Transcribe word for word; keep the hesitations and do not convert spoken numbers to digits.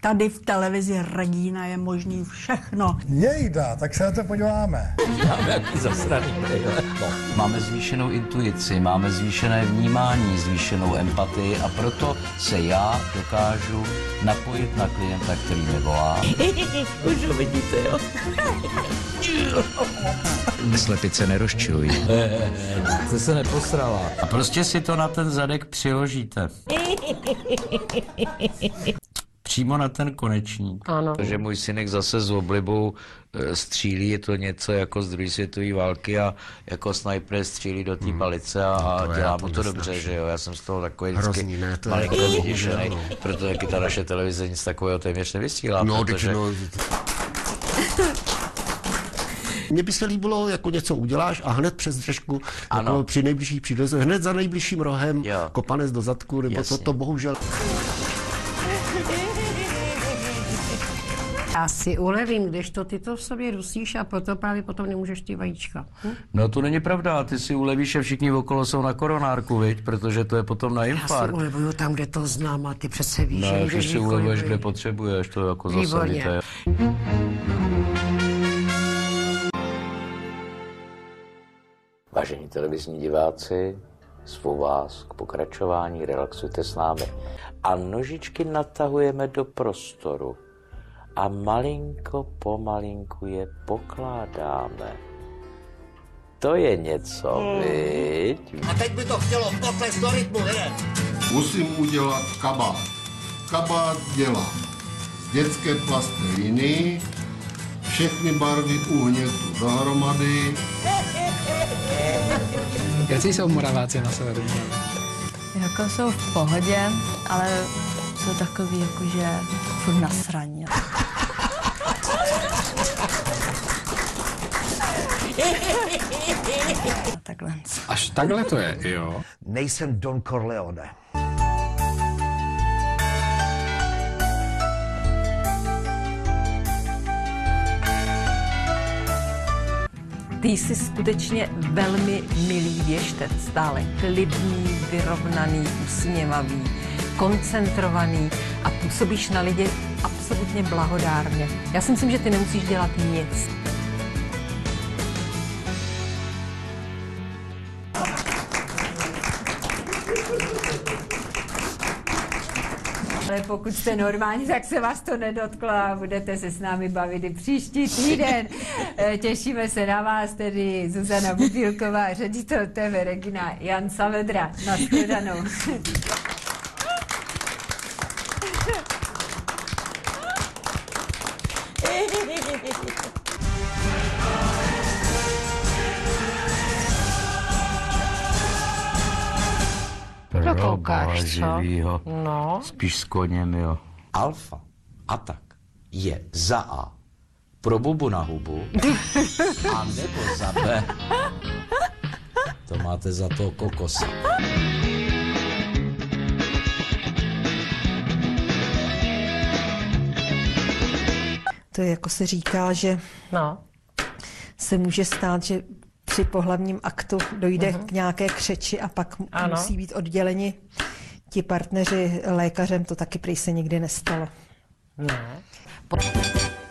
tady v televizi Regína je možný všechno. Jejda, tak se na to podíváme. Máme jaký zasraný brejle. No, máme zvýšenou intuici, máme zvýšené vnímání, zvýšenou empatii a proto se já dokážu napojit na klienta, který mi volá. Už ho vidíte, jo? Slepice nerozčilují. Jste se neposrala. A prostě si to na ten zadek přiložíte. Přímo na ten konečník. Ano. Takže můj synek zase s oblibou e, střílí, je to něco jako z druhé světové války a jako sniper střílí do té palice a, a no dělá mu to dobře, nesnáš. že jo. Já jsem z toho takový Hrozný, ne, to je malinko hrozný, vyděšený, no. proto taky ta naše televize nic takového téměř nevysílá, No, protože... no, mně by se líbilo, jako něco uděláš a hned přes držku, jako při nejbližší příležitosti, hned za nejbližším rohem, jo. kopanec do zadku, nebo to, to bohužel... Já si ulevím, když to ty to v sobě dusíš a proto právě potom nemůžeš ty vajíčka. Hm? No to není pravda, ty si ulevíš a všichni okolo jsou na koronárku, viď? Protože to je potom na Já si infarkt. ulevuju tam, kde to znám a ty přece víš, No, že už jdeš si ulevuješ, výchovy. kde potřebuješ, to je jako zase Výborně. víte. Vážení televizní diváci, zvu vás k pokračování Relaxujte s námi. A nožičky natahujeme do prostoru a malinko pomalinku je pokládáme. To je něco, viď? A teď by to chtělo potles do rytmu, ne? Musím udělat kabát. Kabát dělám z dětské plasteliny, všechny barvy uhnětu dohromady. Jací jsou Moraváci na severu? Jako jsou v pohodě, ale jsou takový jakože furt na sraně. Takhle. Až takhle to je, jo. Nejsem Don Corleone. Ty jsi skutečně velmi milý věštec, stále klidný, vyrovnaný, usměvavý, koncentrovaný a působíš na lidi absolutně blahodárně. Já si myslím, že ty nemusíš dělat nic. Ale pokud jste normální, tak se vás to nedotklo a budete se s námi bavit i příští týden. Těšíme se na vás, tedy Zuzana Bubílková, ředitel T V Regina, Jan Savedra. Nashledanou. No koukáš, co? Živýho. No. Spíš s koněm, jo. Alfa atak je za A pro bubu na hubu a nebo za B. To máte za to kokosa. To je jako se říká, že no. se může stát, že při pohlavním aktu dojde Mhm. k nějaké křeči a pak Ano. musí být odděleni ti partneři lékařem. To taky prý se nikdy nestalo. Ne. Po...